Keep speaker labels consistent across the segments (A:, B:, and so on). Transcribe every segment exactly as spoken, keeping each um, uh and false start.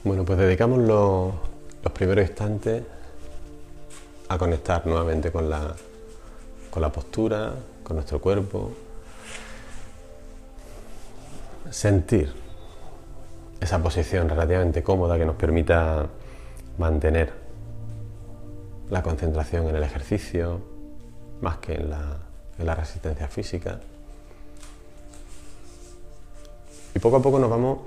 A: Bueno, pues dedicamos los, los primeros instantes a conectar nuevamente con la, con la postura, con nuestro cuerpo. Sentir esa posición relativamente cómoda que nos permita mantener la concentración en el ejercicio más que en la, en la resistencia física. Y poco a poco nos vamos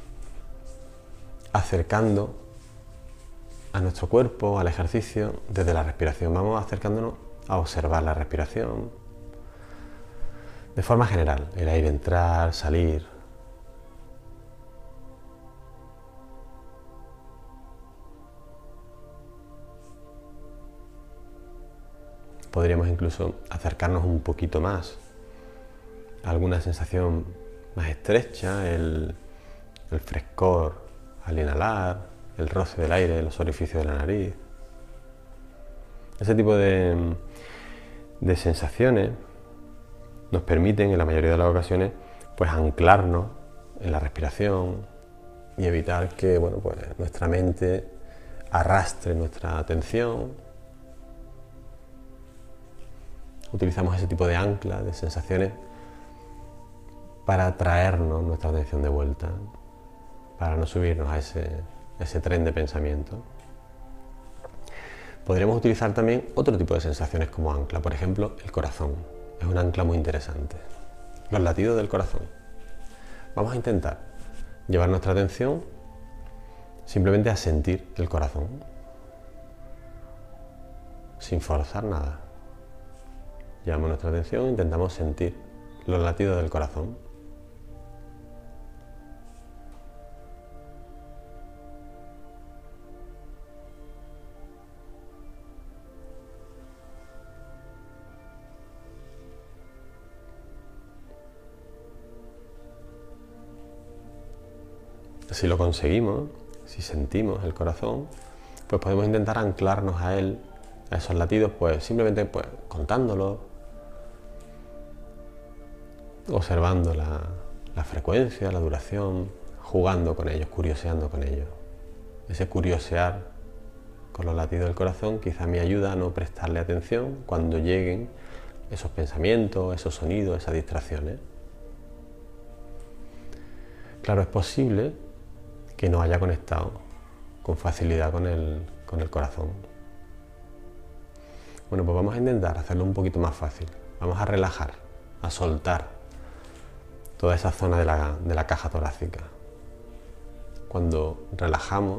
A: acercando a nuestro cuerpo, al ejercicio, desde la respiración. Vamos acercándonos a observar la respiración de forma general, el aire entrar, salir. Podríamos incluso acercarnos un poquito más a alguna sensación más estrecha, el, el frescor al inhalar, el roce del aire en los orificios de la nariz. Ese tipo de, de sensaciones nos permiten, en la mayoría de las ocasiones, pues anclarnos en la respiración y evitar que, bueno, pues nuestra mente arrastre nuestra atención. Utilizamos ese tipo de ancla, de sensaciones, para atraernos nuestra atención de vuelta, para no subirnos a ese, ese tren de pensamiento. Podríamos utilizar también otro tipo de sensaciones como ancla, por ejemplo, el corazón. Es un ancla muy interesante. Los latidos del corazón. Vamos a intentar llevar nuestra atención simplemente a sentir el corazón, sin forzar nada. Llevamos nuestra atención e intentamos sentir los latidos del corazón. Si lo conseguimos, si sentimos el corazón, pues podemos intentar anclarnos a él, a esos latidos, pues simplemente pues, contándolo, observando la, la frecuencia, la duración, jugando con ellos, curioseando con ellos. Ese curiosear con los latidos del corazón quizá me ayuda a no prestarle atención cuando lleguen esos pensamientos, esos sonidos, esas distracciones. Claro, es posible que no haya conectado con facilidad con el, con el corazón. Bueno, pues vamos a intentar hacerlo un poquito más fácil. Vamos a relajar, a soltar toda esa zona de la, de la caja torácica. Cuando relajamos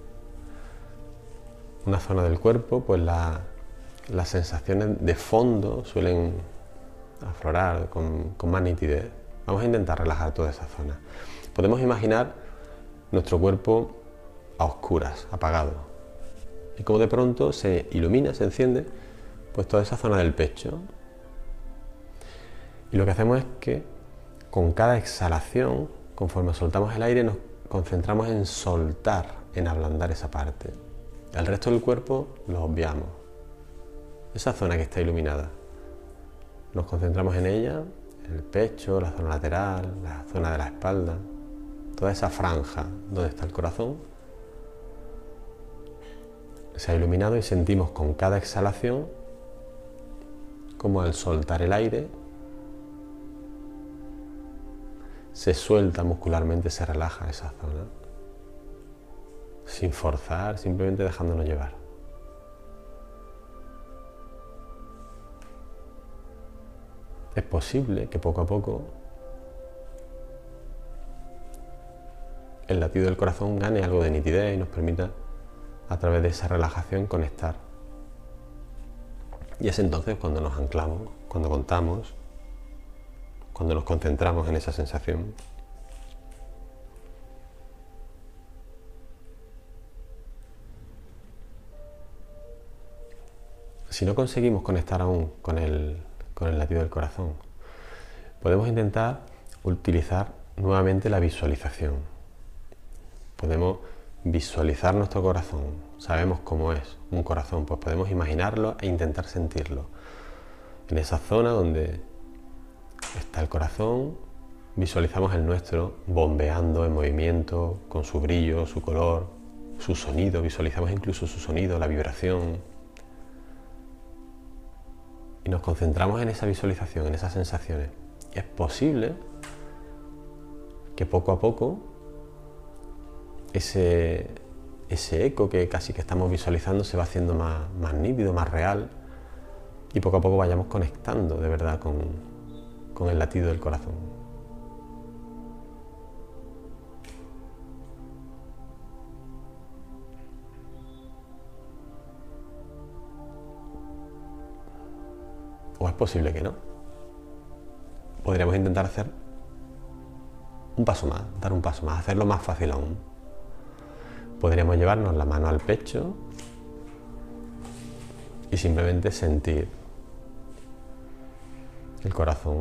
A: una zona del cuerpo, pues la, las sensaciones de fondo suelen aflorar con, con más nitidez. Vamos a intentar relajar toda esa zona. Podemos imaginar nuestro cuerpo a oscuras, apagado. Y como de pronto se ilumina, se enciende, pues toda esa zona del pecho. Y lo que hacemos es que con cada exhalación, conforme soltamos el aire, nos concentramos en soltar, en ablandar esa parte. El resto del cuerpo lo obviamos. Esa zona que está iluminada. Nos concentramos en ella, el pecho, la zona lateral, la zona de la espalda. Toda esa franja donde está el corazón se ha iluminado y sentimos con cada exhalación como al soltar el aire se suelta muscularmente, se relaja esa zona sin forzar, simplemente dejándonos llevar. Es posible que poco a poco el latido del corazón gane algo de nitidez y nos permita, a través de esa relajación, conectar. Y es entonces cuando nos anclamos, cuando contamos, cuando nos concentramos en esa sensación. Si no conseguimos conectar aún con el, con el latido del corazón, podemos intentar utilizar nuevamente la visualización. Podemos visualizar nuestro corazón, sabemos cómo es un corazón, pues podemos imaginarlo e intentar sentirlo. En esa zona donde está el corazón, visualizamos el nuestro bombeando en movimiento, con su brillo, su color, su sonido, visualizamos incluso su sonido, la vibración. Y nos concentramos en esa visualización, en esas sensaciones. Y es posible que poco a poco ese, ese eco que casi que estamos visualizando se va haciendo más, más nítido, más real, y poco a poco vayamos conectando de verdad con, con el latido del corazón. O es posible que no. Podríamos intentar hacer un paso más, dar un paso más, hacerlo más fácil aún. Podríamos llevarnos la mano al pecho y simplemente sentir el corazón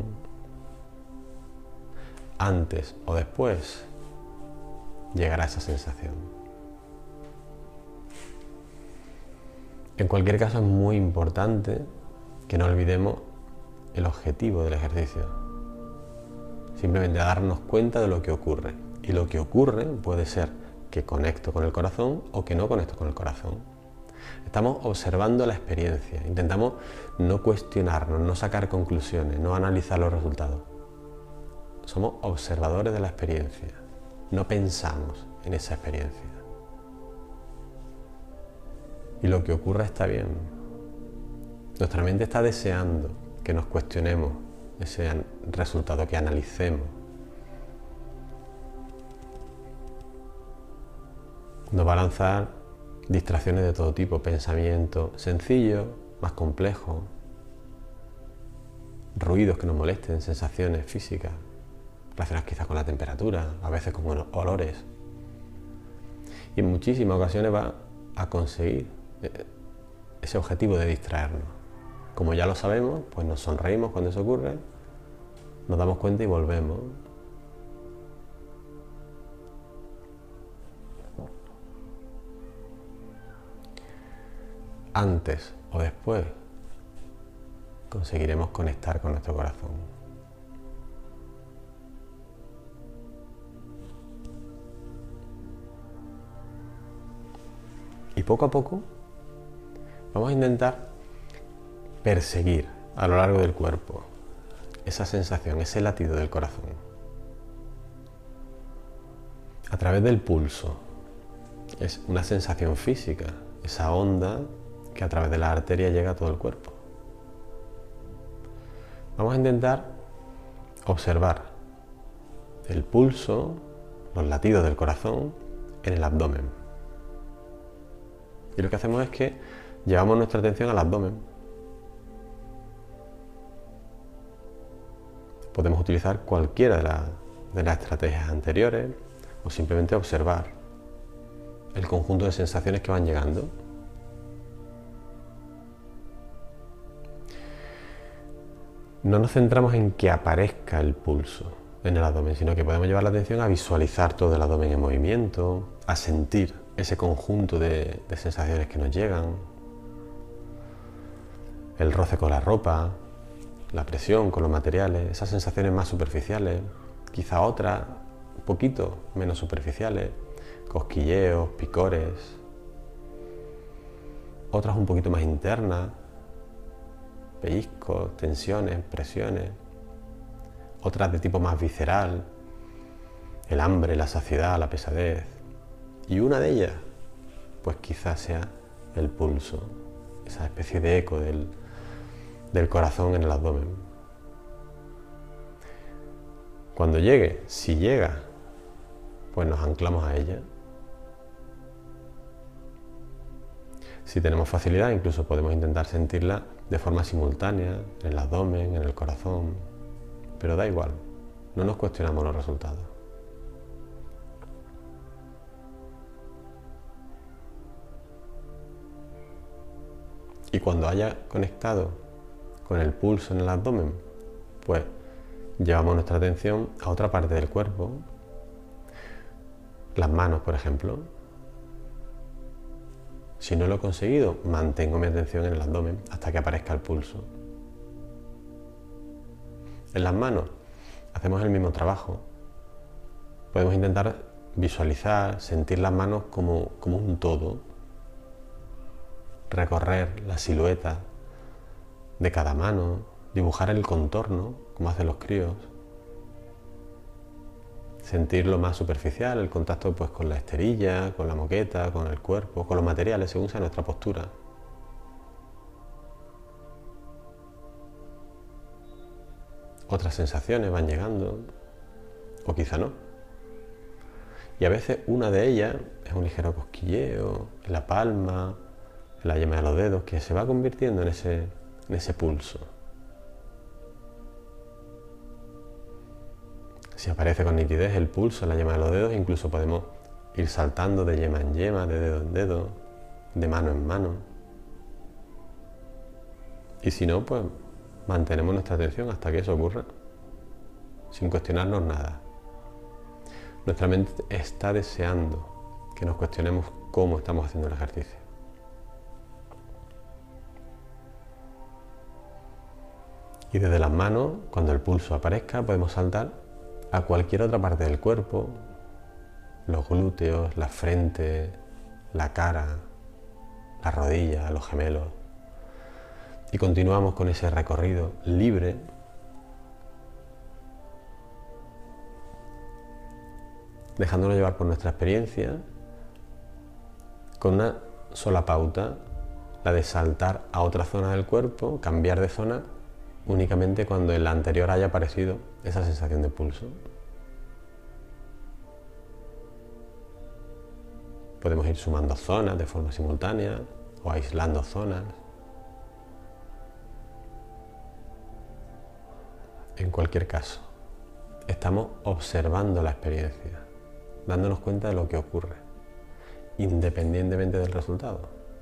A: antes o después llegará a esa sensación. En cualquier caso es muy importante que no olvidemos el objetivo del ejercicio. Simplemente darnos cuenta de lo que ocurre. Y lo que ocurre puede ser que conecto con el corazón o que no conecto con el corazón. Estamos observando la experiencia. Intentamos no cuestionarnos, no sacar conclusiones, no analizar los resultados. Somos observadores de la experiencia. No pensamos en esa experiencia. Y lo que ocurre está bien. Nuestra mente está deseando que nos cuestionemos ese resultado, que analicemos. Nos va a lanzar distracciones de todo tipo, pensamientos sencillos, más complejos, ruidos que nos molesten, sensaciones físicas, relacionadas quizás con la temperatura, a veces con olores. Y en muchísimas ocasiones va a conseguir ese objetivo de distraernos. Como ya lo sabemos, pues nos sonreímos cuando eso ocurre, nos damos cuenta y volvemos. Antes o después conseguiremos conectar con nuestro corazón. Y poco a poco vamos a intentar perseguir a lo largo del cuerpo esa sensación, ese latido del corazón. A través del pulso. Es una sensación física, esa onda que a través de la arteria llega a todo el cuerpo. Vamos a intentar observar el pulso, los latidos del corazón en el abdomen. Y lo que hacemos es que llevamos nuestra atención al abdomen. Podemos utilizar cualquiera de, la, de las estrategias anteriores o simplemente observar el conjunto de sensaciones que van llegando. No nos centramos en que aparezca el pulso en el abdomen, sino que podemos llevar la atención a visualizar todo el abdomen en movimiento, a sentir ese conjunto de, de sensaciones que nos llegan, el roce con la ropa, la presión con los materiales, esas sensaciones más superficiales, quizá otras un poquito menos superficiales, cosquilleos, picores, otras un poquito más internas, pellizcos, tensiones, presiones, otras de tipo más visceral, el hambre, la saciedad, la pesadez, y una de ellas, pues quizás sea el pulso, esa especie de eco del del corazón en el abdomen. Cuando llegue, si llega, pues nos anclamos a ella. Si tenemos facilidad, incluso podemos intentar sentirla de forma simultánea, en el abdomen, en el corazón, pero da igual, no nos cuestionamos los resultados. Y cuando haya conectado con el pulso en el abdomen, pues llevamos nuestra atención a otra parte del cuerpo, las manos, por ejemplo. Si no lo he conseguido, mantengo mi atención en el abdomen hasta que aparezca el pulso. En las manos hacemos el mismo trabajo. Podemos intentar visualizar, sentir las manos como, como un todo, recorrer la silueta de cada mano, dibujar el contorno, como hacen los críos, sentir lo más superficial, el contacto pues, con la esterilla, con la moqueta, con el cuerpo, con los materiales según sea nuestra postura. Otras sensaciones van llegando, o quizá no. Y a veces una de ellas es un ligero cosquilleo en la palma, en la yema de los dedos, que se va convirtiendo en ese, en ese pulso. Si aparece con nitidez el pulso en la yema de los dedos, incluso podemos ir saltando de yema en yema, de dedo en dedo, de mano en mano. Y si no, pues mantenemos nuestra atención hasta que eso ocurra, sin cuestionarnos nada. Nuestra mente está deseando que nos cuestionemos cómo estamos haciendo el ejercicio. Y desde las manos, cuando el pulso aparezca, podemos saltar a cualquier otra parte del cuerpo, los glúteos, la frente, la cara, las rodillas, los gemelos. Y continuamos con ese recorrido libre, dejándonos llevar por nuestra experiencia, con una sola pauta, la de saltar a otra zona del cuerpo, cambiar de zona, únicamente cuando en la anterior haya aparecido esa sensación de pulso. Podemos ir sumando zonas de forma simultánea o aislando zonas. En cualquier caso, estamos observando la experiencia, dándonos cuenta de lo que ocurre, independientemente del resultado.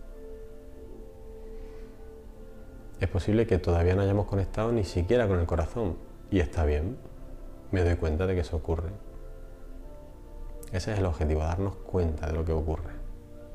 A: Es posible que todavía no hayamos conectado ni siquiera con el corazón, y está bien, me doy cuenta de que eso ocurre. Ese es el objetivo, darnos cuenta de lo que ocurre.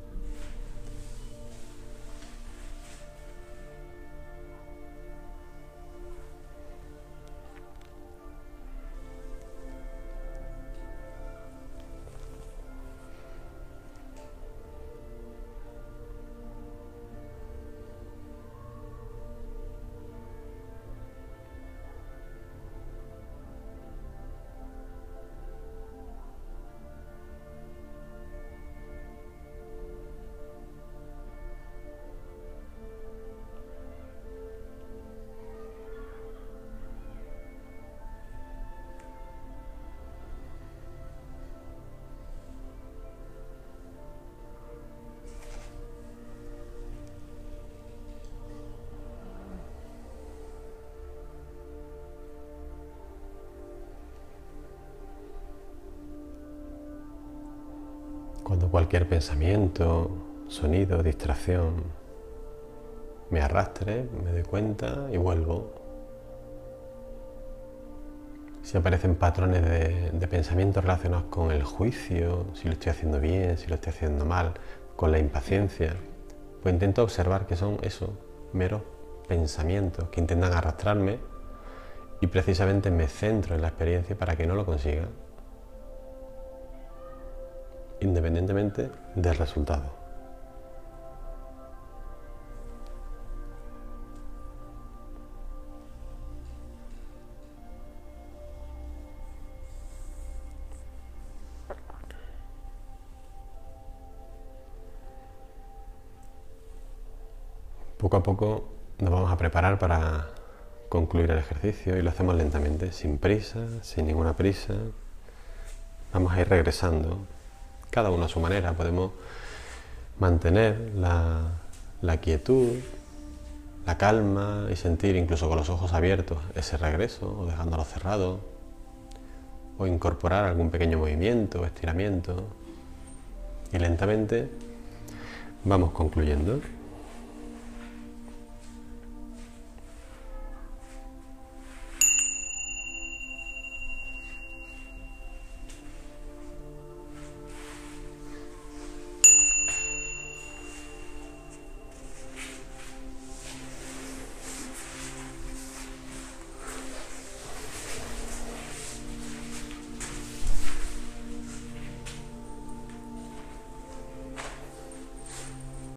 A: Cuando cualquier pensamiento, sonido, distracción me arrastre, me doy cuenta y vuelvo. Si aparecen patrones de, de pensamientos relacionados con el juicio, si lo estoy haciendo bien, si lo estoy haciendo mal, con la impaciencia, pues intento observar que son eso, meros pensamientos que intentan arrastrarme y precisamente me centro en la experiencia para que no lo consiga, independientemente del resultado. Poco a poco nos vamos a preparar para concluir el ejercicio y lo hacemos lentamente, sin prisa, sin ninguna prisa. Vamos a ir regresando, cada uno a su manera. Podemos mantener la, la quietud, la calma y sentir incluso con los ojos abiertos ese regreso o dejándolo cerrado, o incorporar algún pequeño movimiento, estiramiento, y lentamente vamos concluyendo.